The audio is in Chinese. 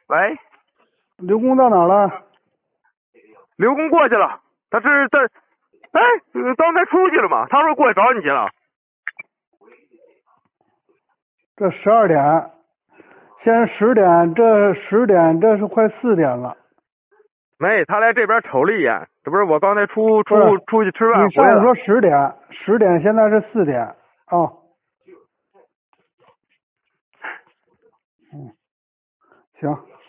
喂， 刘工到哪儿了？ 刘工过去了，他是在，哎，刚才出去了嘛？他说过去找你去了。 这12点，现在10点，这10点，这是快4点了。 没，他来这边瞅了一眼，这不是我刚才出去吃饭你上午说回来了。 10点，10点现在是4点啊。行。